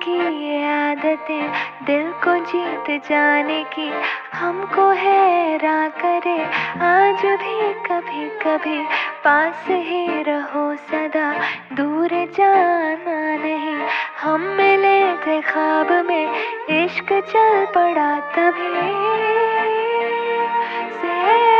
की ये आदतें दिल को जीत जाने की हमको हैरान करे। आज भी कभी कभी पास ही रहो सदा, दूर जाना नहीं। हम मिले थे ख्वाब में, इश्क चल पड़ा तभी से।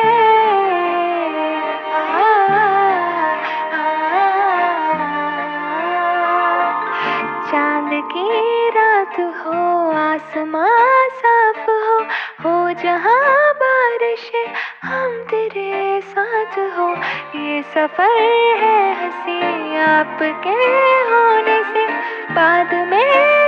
चांद की रात हो, आसमां साफ हो जहां बारिशें हम तेरे साथ हो। ये सफर है हंसी आपके होने से, बाद में